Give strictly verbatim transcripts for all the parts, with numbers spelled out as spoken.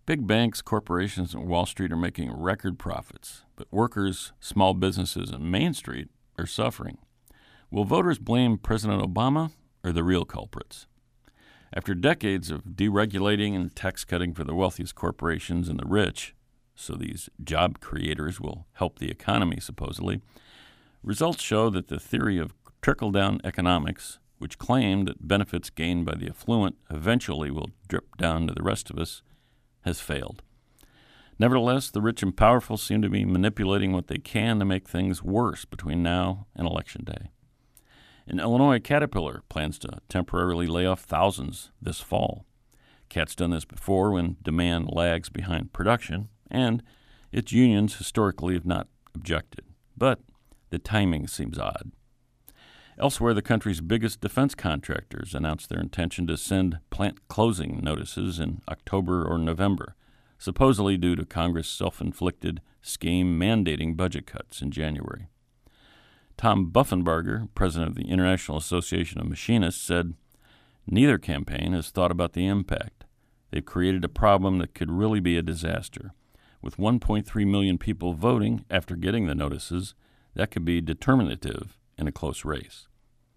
Big banks, corporations, and Wall Street are making record profits, but workers, small businesses, and Main Street are suffering. Will voters blame President Obama or the real culprits? After decades of deregulating and tax cutting for the wealthiest corporations and the rich, so these job creators will help the economy supposedly, results show that the theory of trickle-down economics, which claimed that benefits gained by the affluent eventually will drip down to the rest of us, has failed. Nevertheless, the rich and powerful seem to be manipulating what they can to make things worse between now and Election Day. In Illinois, Caterpillar plans to temporarily lay off thousands this fall. Cat's done this before when demand lags behind production, and its unions historically have not objected. But the timing seems odd. Elsewhere, the country's biggest defense contractors announced their intention to send plant closing notices in October or November, supposedly due to Congress' self-inflicted scheme mandating budget cuts in January. Tom Buffenbarger, president of the International Association of Machinists, said, "Neither campaign has thought about the impact. They've created a problem that could really be a disaster. With one point three million people voting after getting the notices, that could be determinative in a close race."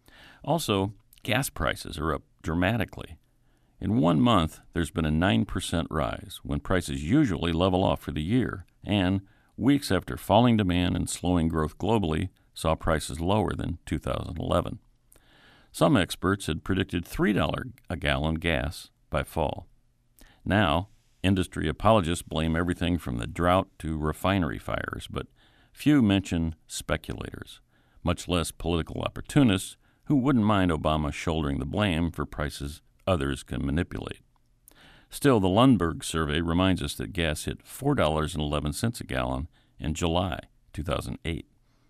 Also, gas prices are up dramatically. In one month, there's been a nine percent rise, when prices usually level off for the year, and weeks after falling demand and slowing growth globally saw prices lower than two thousand eleven. Some experts had predicted three dollars a gallon gas by fall. Now, industry apologists blame everything from the drought to refinery fires, but few mention speculators, much less political opportunists who wouldn't mind Obama shouldering the blame for prices others can manipulate. Still, the Lundberg survey reminds us that gas hit four dollars and eleven cents a gallon in July two thousand eight.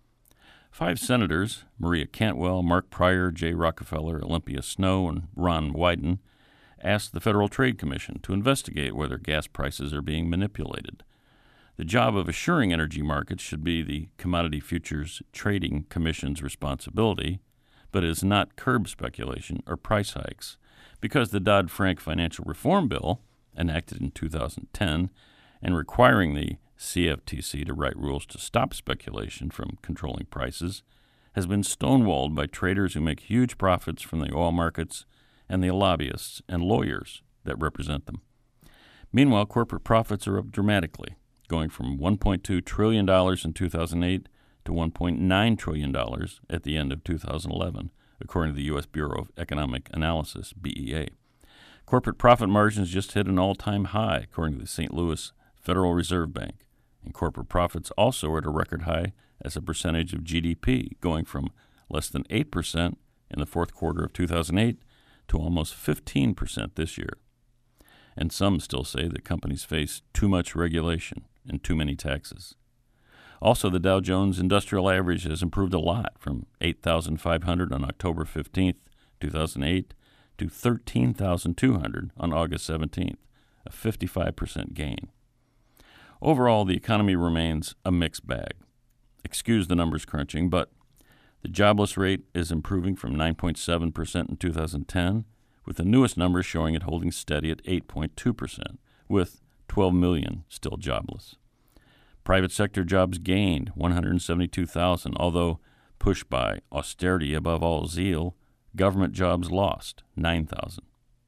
Five senators, Maria Cantwell, Mark Pryor, Jay Rockefeller, Olympia Snowe, and Ron Wyden, asked the Federal Trade Commission to investigate whether gas prices are being manipulated. The job of assuring energy markets should be the Commodity Futures Trading Commission's responsibility, but is not curb speculation or price hikes, because the Dodd-Frank Financial Reform Bill, enacted in two thousand ten, and requiring the C F T C to write rules to stop speculation from controlling prices, has been stonewalled by traders who make huge profits from the oil markets and the lobbyists and lawyers that represent them. Meanwhile, corporate profits are up dramatically, going from one point two trillion dollars in two thousand eight to one point nine trillion dollars at the end of two thousand eleven, according to the U S Bureau of Economic Analysis, B E A. Corporate profit margins just hit an all-time high, according to the Saint Louis Federal Reserve Bank, and corporate profits also are at a record high as a percentage of G D P, going from less than eight percent in the fourth quarter of two thousand eight to almost fifteen percent this year. And some still say that companies face too much regulation and too many taxes. Also, the Dow Jones Industrial Average has improved a lot, from eight thousand five hundred on October fifteenth, two thousand eight, to thirteen thousand two hundred on August seventeenth, a fifty-five percent gain. Overall, the economy remains a mixed bag. Excuse the numbers crunching, but the jobless rate is improving from nine point seven percent in two thousand ten, with the newest numbers showing it holding steady at eight point two percent, with twelve million still jobless. Private sector jobs gained one hundred seventy-two thousand, although pushed by austerity above all zeal, government jobs lost nine thousand.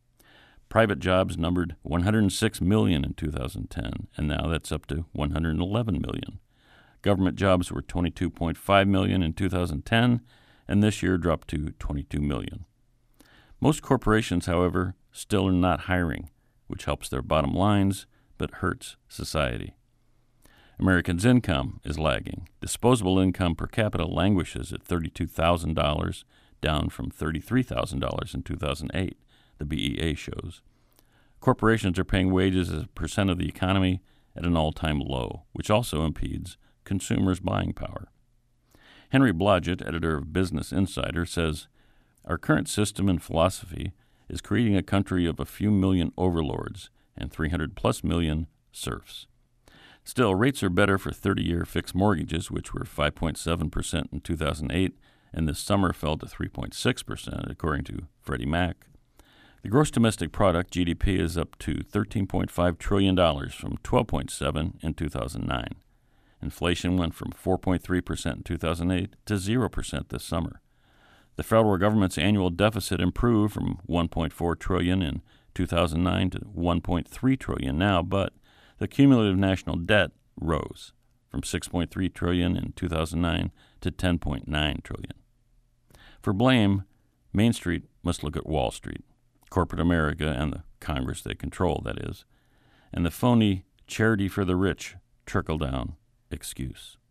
Private jobs numbered one hundred six million in two thousand ten, and now that's up to one hundred eleven million. Government jobs were twenty-two point five million in two thousand ten, and this year dropped to twenty-two million. Most corporations, however, still are not hiring, which helps their bottom lines but hurts society. Americans' income is lagging. Disposable income per capita languishes at thirty-two thousand dollars, down from thirty-three thousand dollars in two thousand eight, the B E A shows. Corporations are paying wages as a percent of the economy at an all-time low, which also impedes consumers' buying power. Henry Blodgett, editor of Business Insider, says, "Our current system and philosophy is creating a country of a few million overlords and three hundred plus million serfs. Still, rates are better for thirty-year fixed mortgages, which were five point seven percent in two thousand eight, and this summer fell to three point six percent, according to Freddie Mac. The gross domestic product, G D P, is up to thirteen point five trillion dollars from twelve point seven in two thousand nine. Inflation went from four point three percent in two thousand eight to zero percent this summer. The federal government's annual deficit improved from one point four trillion dollars in two thousand nine to one point three trillion dollars now, but the cumulative national debt rose from six point three trillion dollars in two thousand nine to ten point nine trillion dollars. For blame, Main Street must look at Wall Street, corporate America and the Congress they control, that is, and the phony charity for the rich trickle-down excuse.